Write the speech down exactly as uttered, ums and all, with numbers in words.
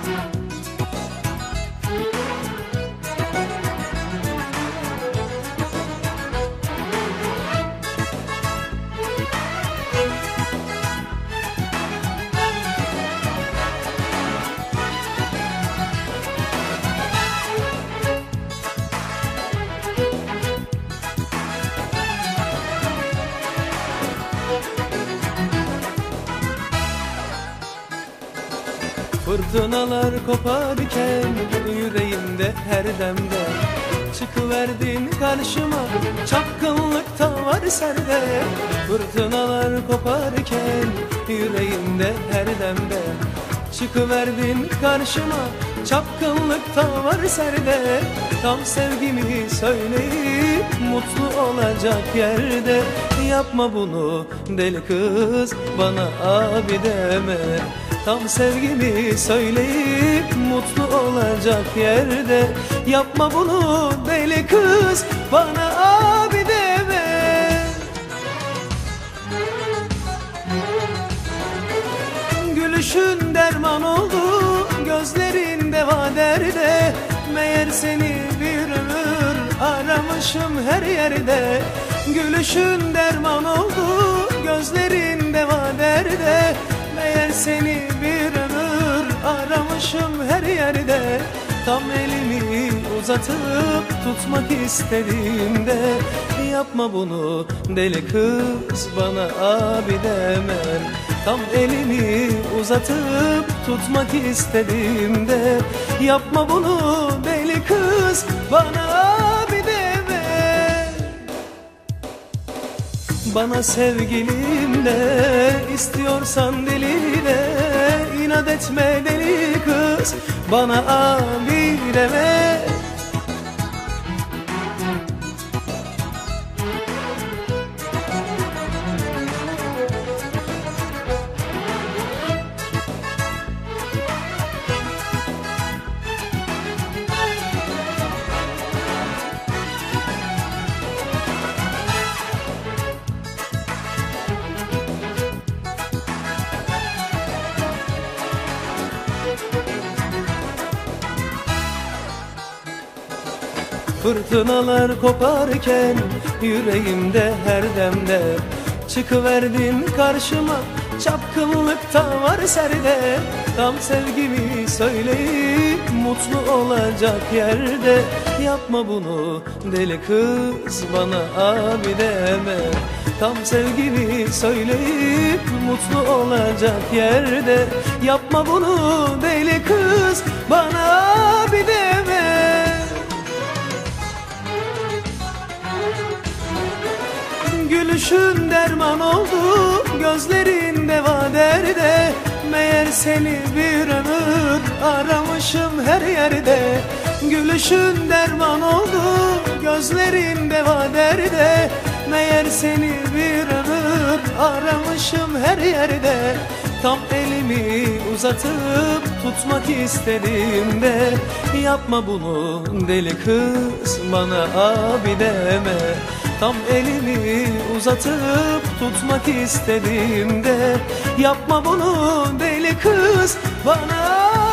Fırtınalar koparken yüreğimde her demde, çıkıverdin karşıma, çapkınlıkta var sende. Fırtınalar koparken yüreğimde her demde, çıkıverdin karşıma, çapkınlıkta var sende. Tam sevgimi söyleyip mutlu olacak yerde, yapma bunu deli kız, bana abi deme. Tam sevgimi söyleyip mutlu olacak yerde, yapma bunu deli kız, bana abi deme. Gülüşün derman oldu, gözlerin deva derde. Meğer seni bir ömür aramışım her yerde. Gülüşün derman oldu, gözlerin deva derde. Meğer seni bir ömür aramışım her yerde. Tam elimi uzatıp tutmak istediğimde, yapma bunu deli kız, bana abi deme. Tam elimi uzatıp tutmak istediğimde, yapma bunu deli kız, bana abi deme. Bana sevgilim de, istiyorsan deli de, inat etme deli kız, bana abi deme. Fırtınalar koparken yüreğimde her demde, çıkıverdin karşıma, çapkınlıkta var serde. Tam sevgimi söyleyip mutlu olacak yerde, yapma bunu deli kız, bana abi deme. Tam sevgimi söyleyip mutlu olacak yerde, yapma bunu deli kız, bana abi deme. Gülüşün derman oldu, gözlerin deva derde. Meğer seni bir ömür aramışım her yerde. Gülüşün derman oldu, gözlerin deva derde. Meğer seni bir ömür aramışım her yerde. Tam elimi uzatıp tutmak istediğimde, yapma bunu deli kız, bana abi deme. Tam elimi uzatıp tutmak istediğimde, yapma bunu deli kız, bana